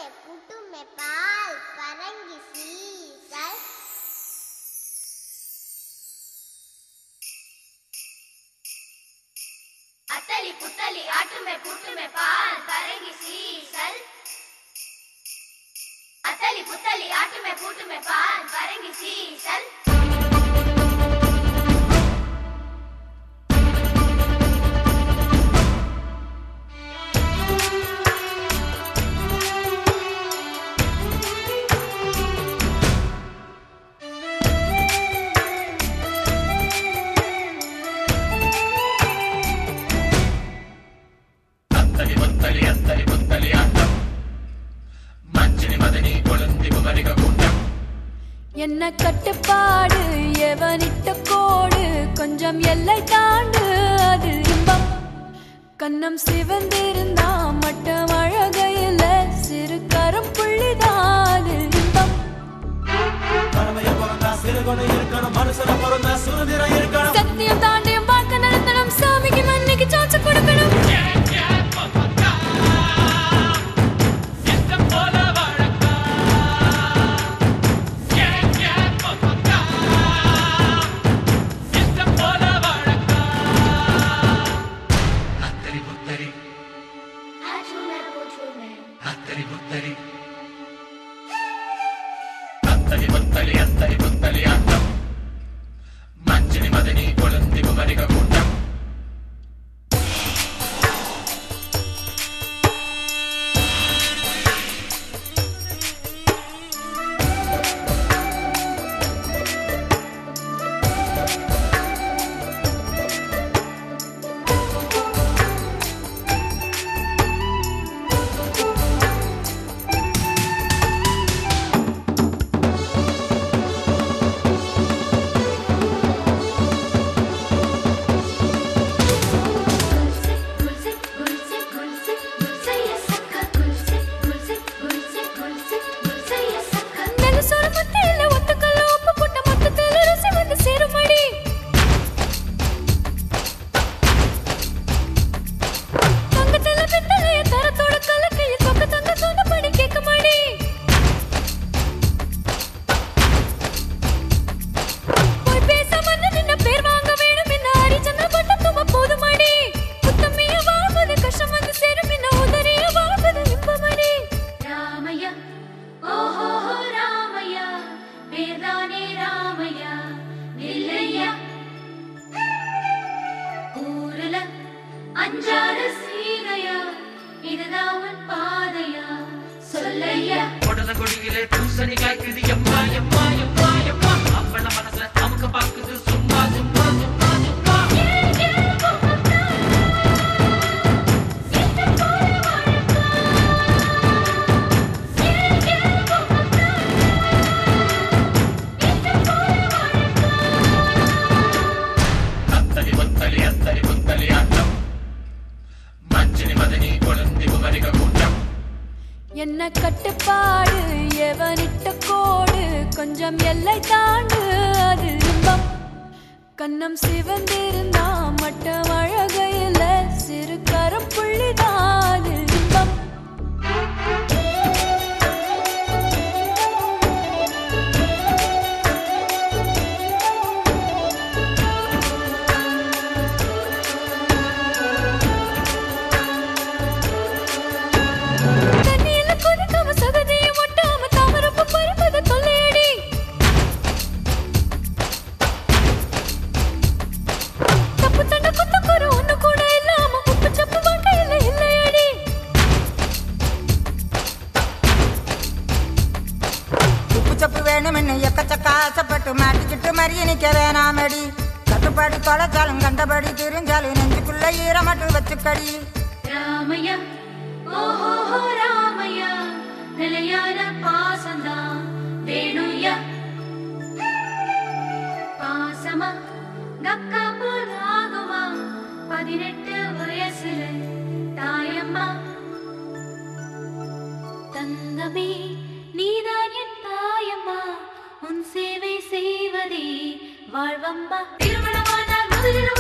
पुटुमे पाल परंगी sisal अतली पुतली आटुमे पुटुमे पाल परंगी sisal अतली पुतली आटुमे पुटुमे पाल परंगी sisal என்ன கட்டுப்பாடு எவனிட்ட கோடு கொஞ்சம் எல்லை தாண்டு அது இன்பம் கண்ணம் சிவந்திருந்தா மட்டும் அழகையில் சிறு கரும் புள்ளிதான் இன்பம் சத்தியம் தாண்டியும் பார்க்க நடத்தணும் சாமிக்கு மண்ணிக்கு சாச்சு கொடுக்கணும் என்ன கட்டுப்பாடு எவனிட்ட கோடு கொஞ்சம் எல்லை தாண்டு அது இன்பம் கண்ணம் சிவந்திருந்தா மட்டும் அழகையில் சிறு கரும் புள்ளிதான் இன்பம் கட்டுப்பாடு தொலைச்சாலும் கண்டபடி தெரிஞ்சாலும் நெஞ்சுக்குள்ள ஈரமட்டு வச்சுக்கடி ராமையா ஓஹோ ராமையா நிலையான பாசந்தான் வேணுயா பாசமா கக்கா போலாகுமா 18 வயசுல தாயம்மா தங்கமே நீதான் என் தாயம்மா உன் சேவை செய்வதே வாழ்வம்மா திருமணமானால் முதலில்